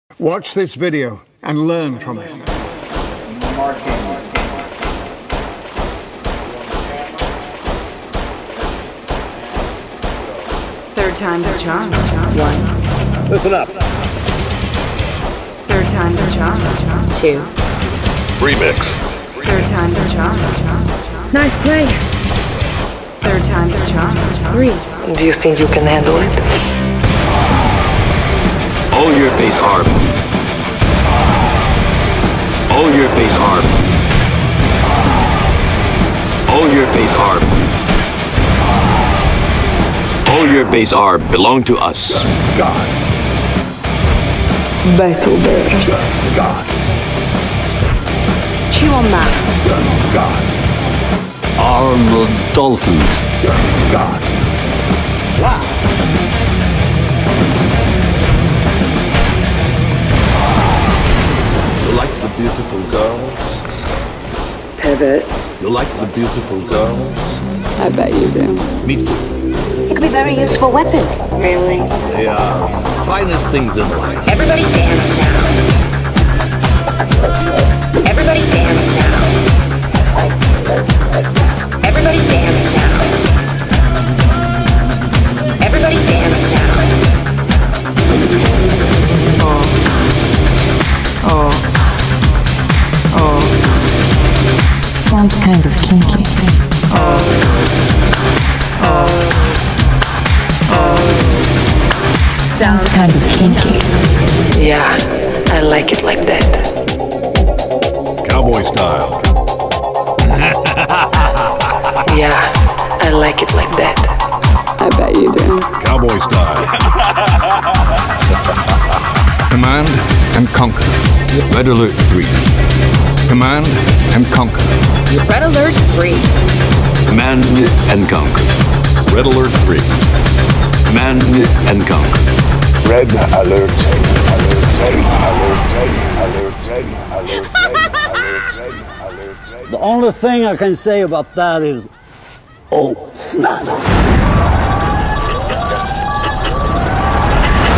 Watch this video and learn from it. Third time's a charm. One. Listen up. Third time's a charm. Two. Remix. Third time's a charm. Nice play. Third time's a charm. Three. Do you think you can handle it? All your base arm. All your base arm. All your base arm. All your base arm belong to us. God. Battle Bears. God. Chew on that. God. Arnold Dolphins. God. Wow. You like the beautiful girls? Perverts. You like the beautiful girls? I bet you do. Me too. It could be a very useful weapon. Really? They are finest things in life. Everybody dance now. Everybody dance now. Everybody dance now. Everybody dance now. Sounds kind of kinky. Sounds kind of kinky. Yeah, I like it like that. Cowboy style. Yeah, I like it like that. I bet you do. Cowboy style. Command and conquer. Red Alert 3. Command and conquer. Red Alert 3. Command and conquer. Red Alert 3. Command and conquer. Red Alert. The only thing I can say about that is, oh, snap.